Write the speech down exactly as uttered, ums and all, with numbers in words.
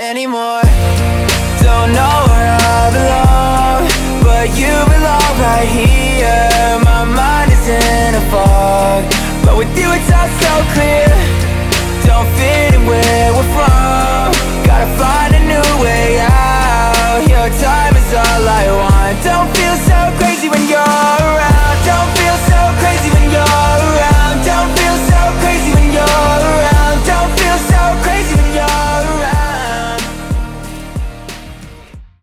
anymore. Don't know where I belong, but you belong right here.